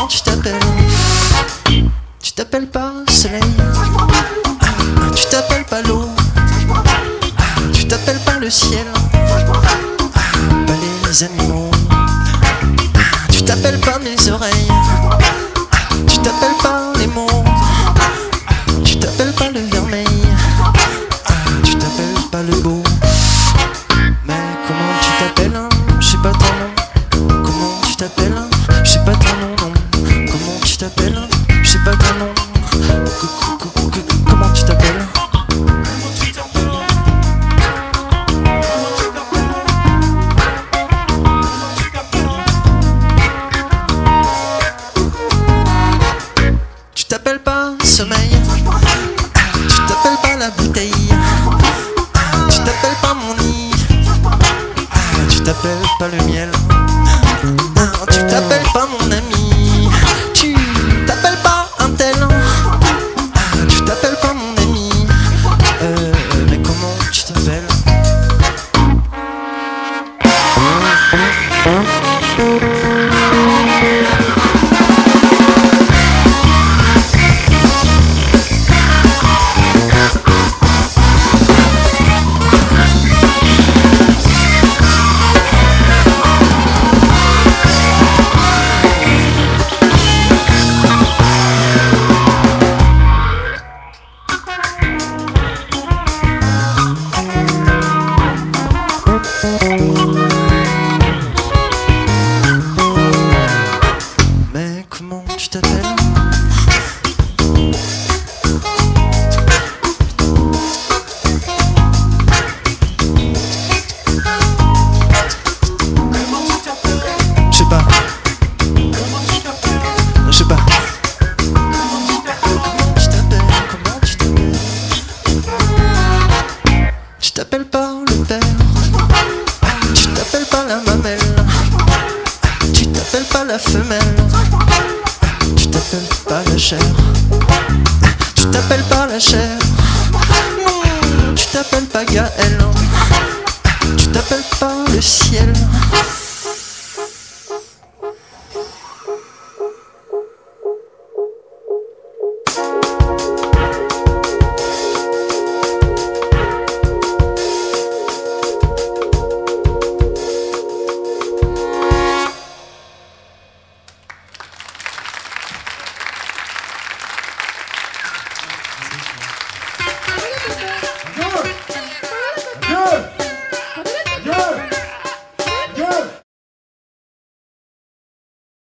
comment tu t'appelles? Tu t'appelles pas soleil, tu t'appelles pas l'eau, tu t'appelles pas le ciel, pas les animaux, tu t'appelles pas mes oreilles, tu t'appelles pas les mots, tu t'appelles pas le vermeil, tu t'appelles pas le beau. Mais comment tu t'appelles? Je sais pas ton nom. Comment tu t'appelles? Je sais pas ton nom, non. Comment tu t'appelles? Je sais pas ton nom. Comment tu t'appelles? Tu t'appelles pas sommeil, tu t'appelles pas la bouteille, tu t'appelles pas mon nid, tu t'appelles pas le miel, tu t'appelles pas mon ami, tu t'appelles pas un tel, tu t'appelles pas mon ami, mais comment tu t'appelles? Mais comment tu t'appelles? Je sais pas. Je sais pas. Comment tu t'appelles? Comment tu t'appelles? Tu t'appelles pas le père, tu t'appelles pas la mamelle, tu t'appelles pas la femelle, tu t'appelles pas la chair, tu t'appelles pas la chair, tu t'appelles pas Gaël, tu t'appelles pas le ciel.